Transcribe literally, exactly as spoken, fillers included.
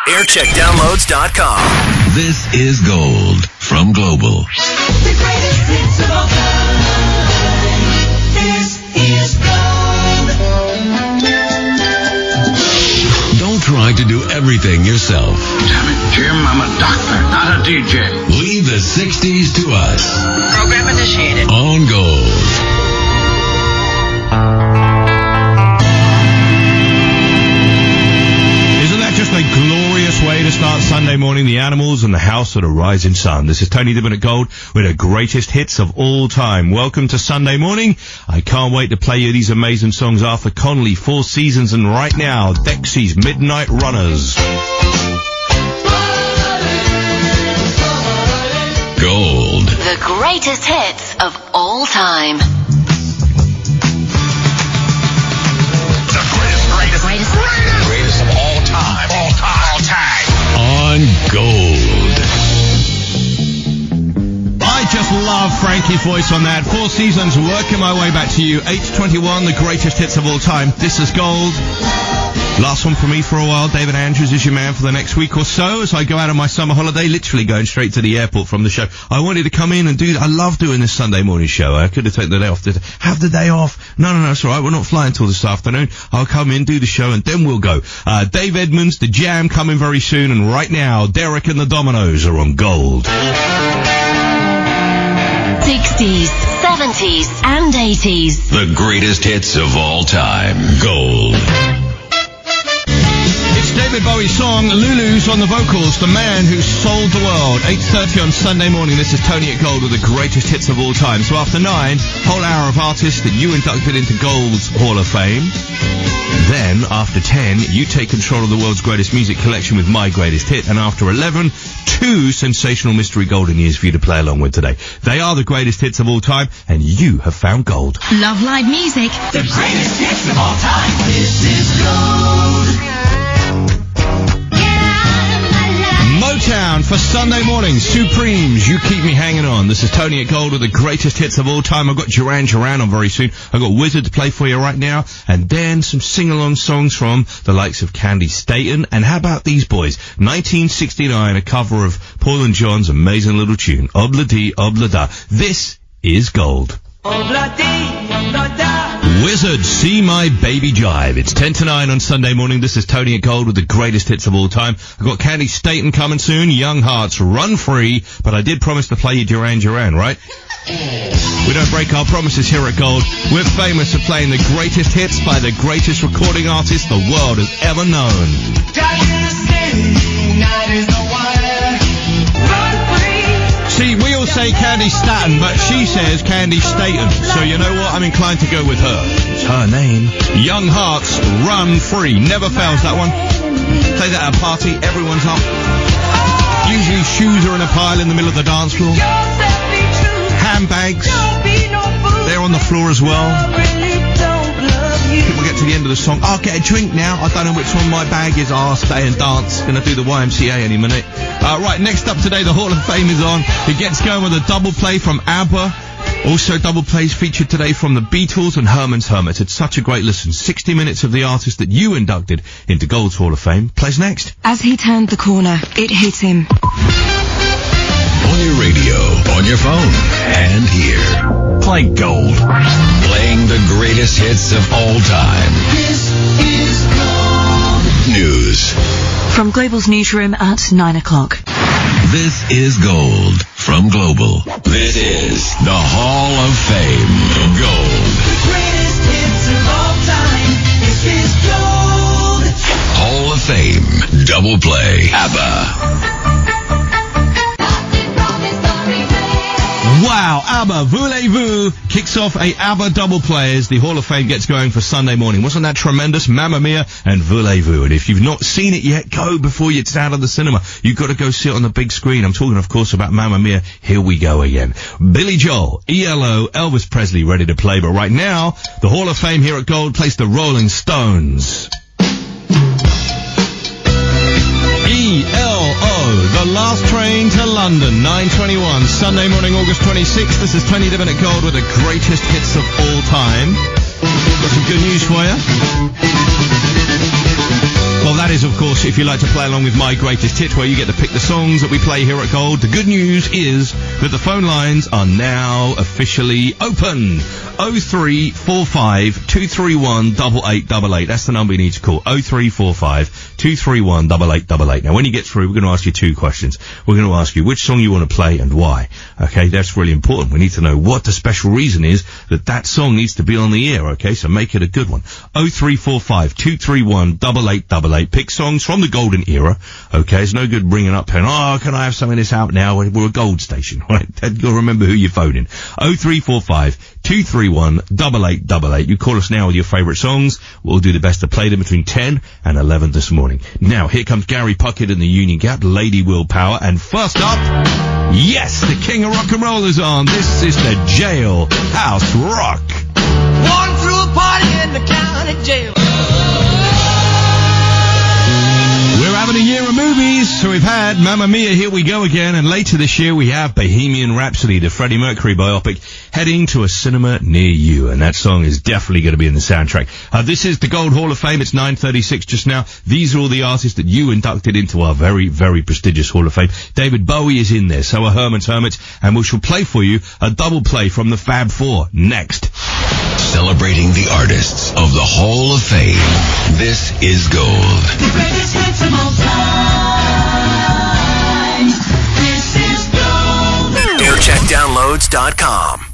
aircheck downloads dot com. This is Gold from Global. The greatest hits of all time. This is Gold. Don't try to do everything yourself. Damn it, Jim, I'm a doctor, not a D J. Leave the sixties to us. Program initiated. On Gold. Just a glorious way to start Sunday morning. The Animals and the House of the Rising Sun. This is Tony Dibbin at Gold with the greatest hits of all time. Welcome to Sunday morning. I can't wait to play you these amazing songs. Arthur Conley, Four Seasons, and right now, Dexy's Midnight Runners. Gold. The greatest hits of all time. The greatest, greatest, Greatest. greatest, greatest of all time. All time. All time. On Gold. I just love Frankie's voice on that. Four Seasons, working my way back to you. eight twenty-one, the greatest hits of all time. This is Gold. Last one for me for a while. David Andrews is your man for the next week or so as I go out on my summer holiday, literally going straight to the airport from the show. I wanted to come in and do, I love doing this Sunday morning show. I could have taken the day off. To have the day off. No, no, no, it's all right. We're not flying till this afternoon. I'll come in, do the show, and then we'll go. Uh, Dave Edmunds, The Jam, coming very soon. And right now, Derek and the Dominoes are on Gold. sixties, seventies, and eighties. The greatest hits of all time. Gold. It's David Bowie's song, Lulu's on the vocals, the man who sold the world. eight thirty on Sunday morning, this is Tony at Gold with the greatest hits of all time. So after nine, whole hour of artists that you inducted into Gold's Hall of Fame. Then, after ten, you take control of the world's greatest music collection with My Greatest Hit. And after eleven, two sensational mystery golden years for you to play along with today. They are the greatest hits of all time, and you have found Gold. Love live music. The greatest hits of all time. This is Gold. Motown for Sunday morning. Supremes, You Keep Me Hanging On. This is Tony at Gold with the greatest hits of all time. I've got Duran Duran on very soon. I've got Wizard to play for you right now. And then some sing-along songs from the likes of Candy Staton. And how about these boys? nineteen sixty-nine, a cover of Paul and John's amazing little tune, Obla-dee, Obla-da. This is Gold. Obla-dee, Obla-da. Wizard, See My Baby Jive. It's ten to nine on Sunday morning. This is Tony at Gold with the greatest hits of all time. I've got Candy Staton coming soon. Young Hearts, Run Free. But I did promise to play you Duran Duran, right? We don't break our promises here at Gold. We're famous for playing the greatest hits by the greatest recording artists the world has ever known. See, we all say Candy Staton, but she says Candy Staton. So you know what? I'm inclined to go with her. It's her name. Young Hearts, Run Free. Never fails, that one. Play that at a party, everyone's up. Usually shoes are in a pile in the middle of the dance floor. Handbags, they're on the floor as well. People get to the end of the song. I'll get a drink now. I don't know which one my bag is. I'll stay and dance. Gonna do the Y M C A any minute. Uh, right, next up today, the Hall of Fame is on. It gets going with a double play from ABBA. Also double plays featured today from the Beatles and Herman's Hermits. It's such a great listen. sixty minutes of the artist that you inducted into Gold's Hall of Fame. Plays next. As he turned the corner, it hit him. On your radio, on your phone, and here. Play Gold. Playing the greatest hits of all time. This is Gold. News. From Global's newsroom at nine o'clock. This is Gold from Global. This is the Hall of Fame. Gold. The greatest hits of all time. This is Gold. Hall of Fame. Double play. ABBA. Wow, ABBA, Voulez-Vous kicks off a ABBA double play as the Hall of Fame gets going for Sunday morning. Wasn't that tremendous? Mamma Mia and Voulez-Vous. And if you've not seen it yet, go before it's out of the cinema. You've got to go see it on the big screen. I'm talking, of course, about Mamma Mia. Here we go again. Billy Joel, E L O, Elvis Presley ready to play. But right now, the Hall of Fame here at Gold plays the Rolling Stones. E L O, The Last Train to London, nine twenty-one, Sunday morning, August twenty-sixth. This is Tony Dibbin at Gold with the greatest hits of all time. Got some good news for you. Well, that is, of course, if you like to play along with My Greatest Hits, where you get to pick the songs that we play here at Gold. The good news is that the phone lines are now officially open. oh three four five, two three one, eight eight eight eight. That's the number you need to call. oh three four five, two three one, eight eight eight eight. Now, when you get through, we're going to ask you two questions. We're going to ask you which song you want to play and why. Okay, that's really important. We need to know what the special reason is that that song needs to be on the air, okay? So make it a good one. oh three four five, two three one, eight eight eight eight. Pick songs from the golden era, okay? It's no good bringing up and, oh, can I have some of this out now? We're a gold station, right? You'll remember who you're phoning. oh three four five, two three one, eight eight eight eight. You call us now with your favourite songs. We'll do the best to play them between ten and eleven this morning. Now, here comes Gary Puckett and the Union Gap, Lady Willpower, and first up, yes, the king of rock and roll is on. This is the Jailhouse Rock. Walking through a party in the county jail. We're having a year of movies, so we've had Mamma Mia, Here We Go Again, and later this year we have Bohemian Rhapsody, the Freddie Mercury biopic, heading to a cinema near you, and that song is definitely going to be in the soundtrack. Uh, this is the Gold Hall of Fame. It's nine thirty-six just now. These are all the artists that you inducted into our very, very prestigious Hall of Fame. David Bowie is in there, so are Herman's Hermits, and we shall play for you a double play from the Fab Four next. Celebrating the artists of the Hall of Fame. This is Gold. The greatest hits of all time. This is Gold. aircheck downloads dot com.